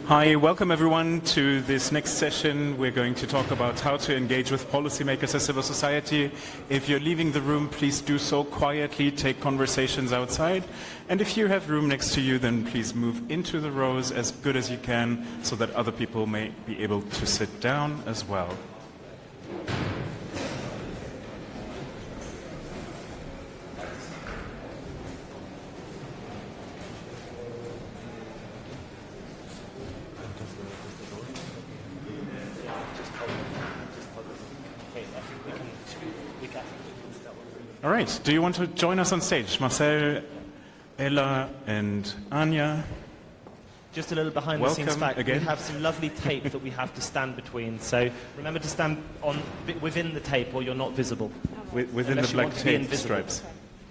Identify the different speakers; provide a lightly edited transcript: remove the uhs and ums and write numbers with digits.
Speaker 1: Hi, welcome everyone to this next session. We're going to talk about how to engage with policymakers and civil society. If you're leaving the room, please do so quietly, take conversations outside. And if you have room next to you, then please move into the rows as good as you can so that other people may be able to sit down as well. All right, do you want to join us on stage? Marcel, Ella and Anya.
Speaker 2: Just a little behind the scenes fact, we have some lovely tape that we have to stand between, so remember to stand within the tape or you're not visible.
Speaker 1: Within the black tape stripes.